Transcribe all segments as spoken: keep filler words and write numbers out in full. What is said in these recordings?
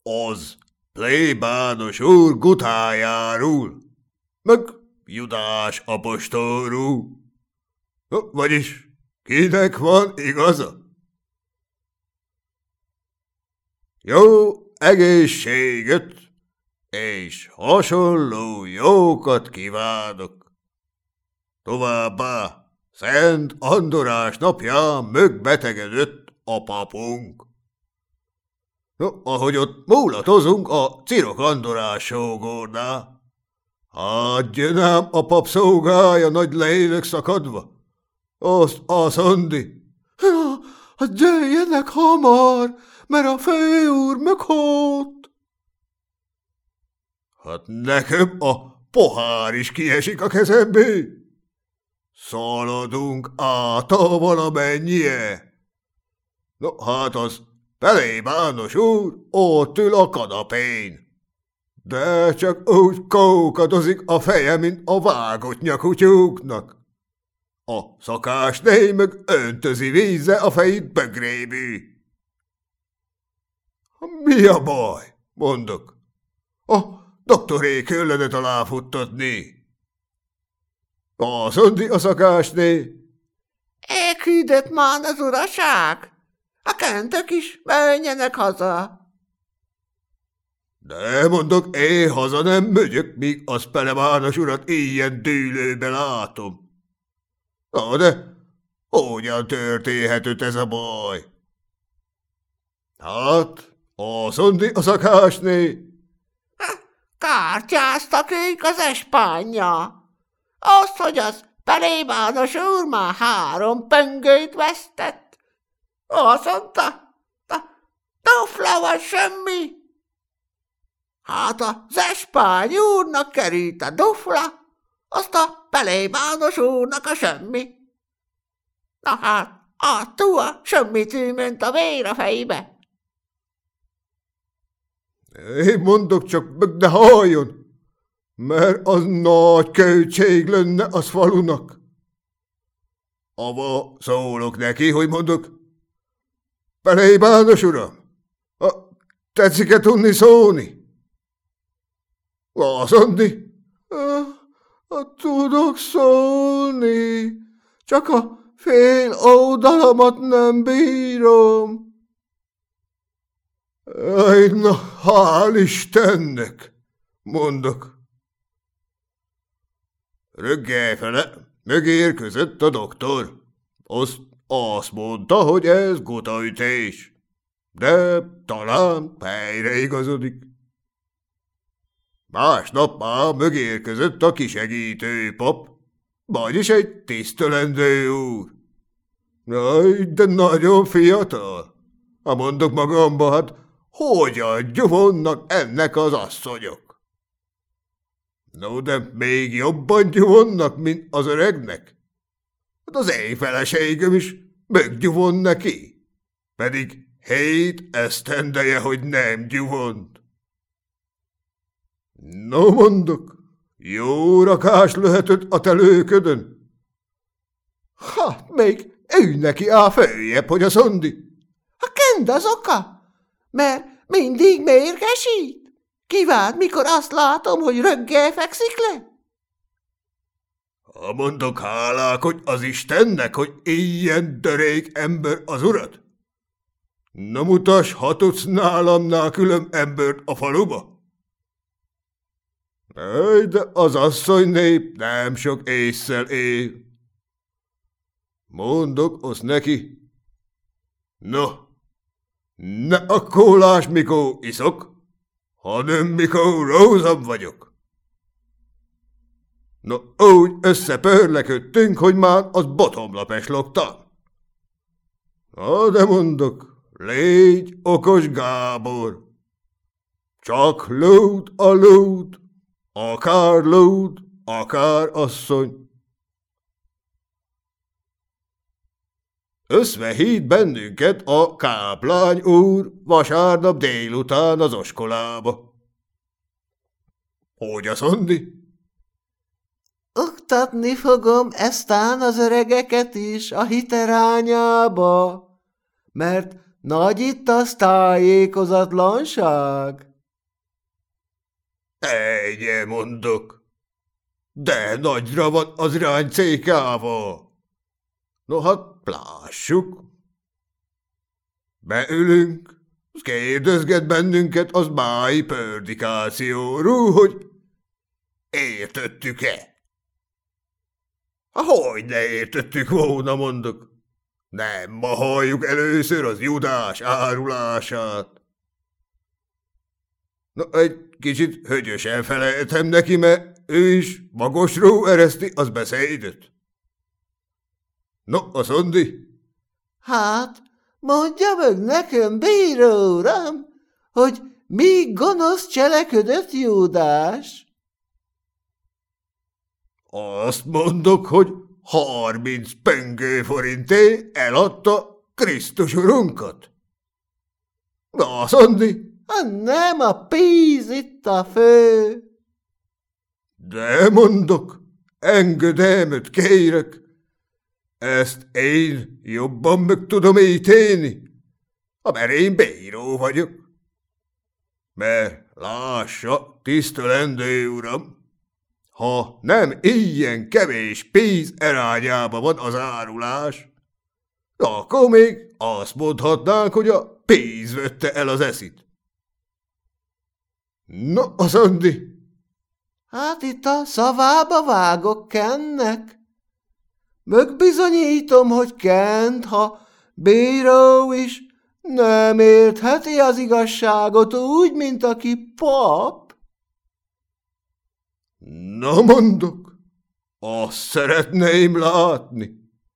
az plébános úr gutájárul, meg Judás apostolról. Vagyis kinek van igaza? Jó egészséget és hasonló jókat kívánok. Továbbá Szent Andorás napján megbetegedett a papunk. No, ahogy ott múlatozunk a Cirok Andorás sógornál, hát gyönám a pap szolgája nagy lélek szakadva. Azt a Szandi. Ja, hát gyerjenek hamar, mert a főúr meghalt. Hát nekem a pohár is kiesik a kezembé. Szaladunk át a valamennyie. No, hát az plébános úr ott ül a kanapén. De csak úgy kókadozik a feje, mint a vágott nyakú tyúknak. A szakásné meg öntözi vízze a fejét bögrébű. Mi a baj? Mondok. A doktoré kellene talán futtatni. Azt mondja a szakásné. Elküldött már az uraság. A kentök is menjenek haza. De mondok, én haza nem megyök, míg az plébános urat ilyen dűlőbe látom. Na de, hogyan történhetett ez a baj? Hát, azt mondja a szakásné. Kártyáztak ők az espánja. Azt, hogy az plébános úr már három pöngőt vesztett. Azt mondta, dufla vagy semmi. Hát az espány úrnak került a dufla, azt a plébános úrnak a semmi. Na hát, attól a semmitű ment a vér a fejbe. Én mondok csak meg ne halljon, mert az nagy költség lenne az falunak. Ava szólok neki, hogy mondok, plébános uram, tetszik-e tudni szólni? Azt mondni, tudok szólni, csak a fél oldalamat nem bírom. Aj, na, hál' Istennek, mondok. Röggelfele megérkezett a doktor. Azt, azt mondta, hogy ez gutaütés, de talán helyre igazodik. Másnap már megérkezett a kisegítő pap, vagyis egy tisztelendő úr. Aj, de nagyon fiatal. Ha mondok magamba, hát hogyan gyuvonnak ennek az asszonyok? No, de még jobban gyuvonnak, mint az öregnek. Hát az én feleségem is meggyuvon neki, pedig hét esztendeje, hogy nem gyuvont. No, mondok, jó rakás lehetett a telőködön. Hát még ő neki áll följebb, hogy a Szandi. A kend az oka, mert mindig mérgesít. Kívánt, mikor azt látom, hogy röggel fekszik le. Ha mondok hálák, az Istennek, hogy ilyen dörék ember az urat. Na mutass, ha tudsz nálamnál külön embert a faluba. Ej, de az asszony nép nem sok ésszel él. Mondok azt neki. No, ne a kólás mikor iszok, hanem mikor rózam vagyok. No, úgy összepörleködtünk, hogy már az botomlapes logtam. Na, de mondok, légy okos, Gábor. Csak lód a lód, akár lód, akár asszony. Összvehít bennünket a káplány úr vasárnap délután az oskolába. Hogy azt mondni? Oktatni fogom eztán az öregeket is a hiterányába, mert nagy itt az tájékozatlanság. Egye, mondok. De nagyra van az ráncékával. No hát, lássuk. Beülünk, kérdezget bennünket az máj pördikációról, hogy értettük-e? Hogy ne értettük volna, mondok. Nem ma halljuk először az Judás árulását. Na, egy kicsit högyösen feleltem neki, mert ő is magasról ereszti az beszédet. No, a Szondi? Hát, mondja meg nekem, bíró uram, hogy mi gonosz cselekedett Júdás? Azt mondok, hogy harminc pengő forinté eladta Krisztus urunkat. Na, Szondi? Nem a pénz itt a fő. De mondok, engedelmet kérek. Ezt én jobban meg tudom ítélni, mert én bíró vagyok. Mert lássa, tisztelendő uram, ha nem ilyen kevés pénz erányába van az árulás, akkor még azt mondhatnánk, hogy a pénz vette el az eszit. Na, a Szondi? Hát itt a szavába vágok Kennek. Megbizonyítom, hogy Kent, ha bíró is, nem értheti az igazságot úgy, mint aki pap. Na mondok, azt szeretném látni.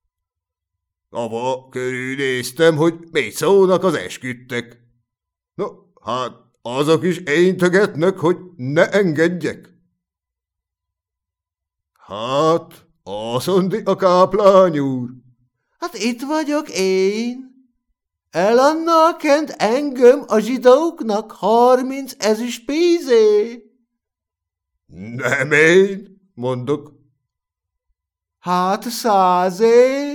Ava körülnéztem, hogy mit szólnak az esküdtek. No, hát azok is éntögetnek, hogy ne engedjek. Hát, azt mondja a káplány úr. Hát itt vagyok én. Elannal Kent engem a zsidóknak harminc ezüst pénzé. Nem én, mondok. Hát százé.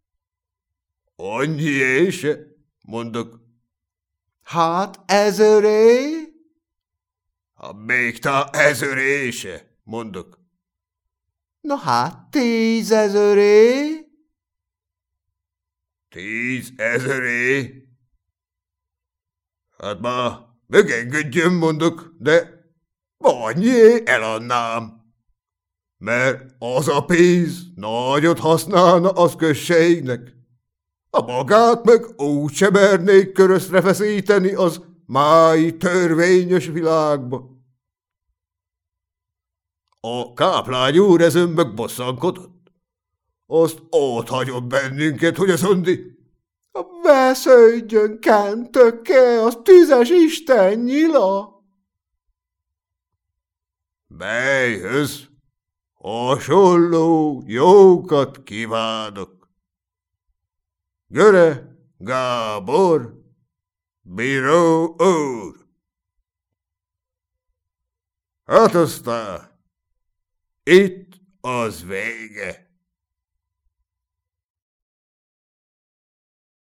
Annyié se, mondok. Hát ezeré. Ha még tá ezeré se, mondok. Na hát tízezeré. Tízezeré? Hát már megengedjem, mondok, de annyié elannám. Mert az a pénz nagyot használna az községnek. A magát meg úgyse mernék köröszre feszíteni az mái törvényes világba. A káplány úr ezen meg bosszankodott. Azt ott hagyott bennünket, hogy a Szondi. Vesződjön, Kentöke, az tüzes Isten nyila. Melyhöz? Hasonló jókat kívánok. Göre Gábor, bíró úr. Hát aztán itt az vége.